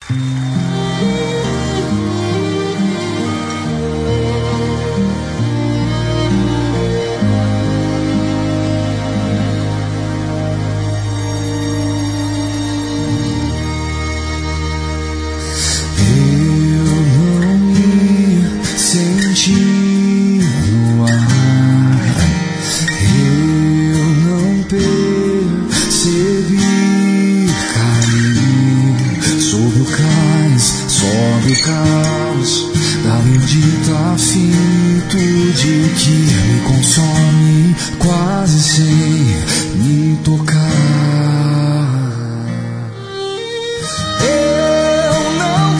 Sobe o caos da bendita finitude que me consome quase sem me tocar. Eu não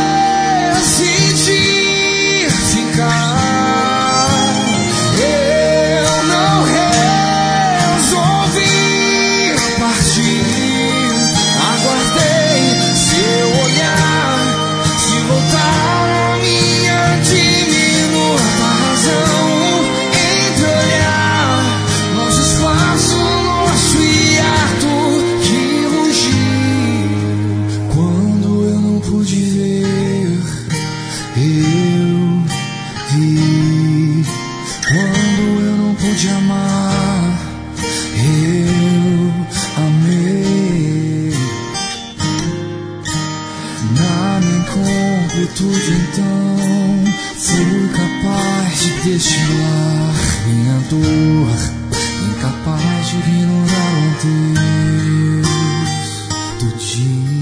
decidi ficar, eu não resolvi partir. Aguardei seu olhar voltar a minha diminuta razão, entreolhar nosso espaço, nosso hiato que rugiu. Quando eu não pude ver, eu vi. Quando eu não pude amar, eu amei. Na minha incompletude então fui capaz de destilar minha dor, incapaz de ignorar o Deus do dia.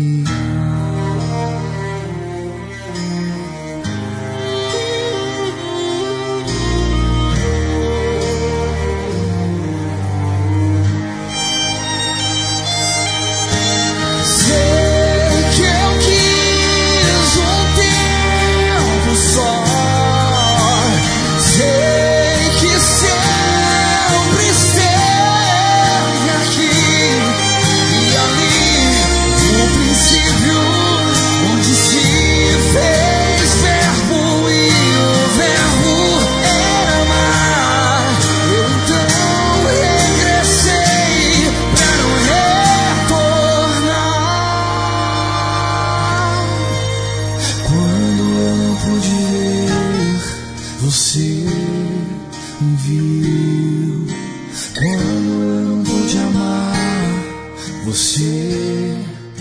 Você me viu. Quando eu não pude amar, você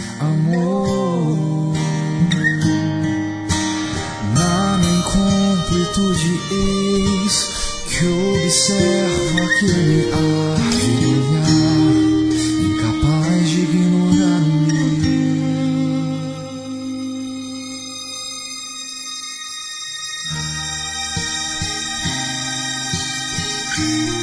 amou. Na minha incompletude eis que observo aquele ar brilhar, incapaz de ignorar o meu.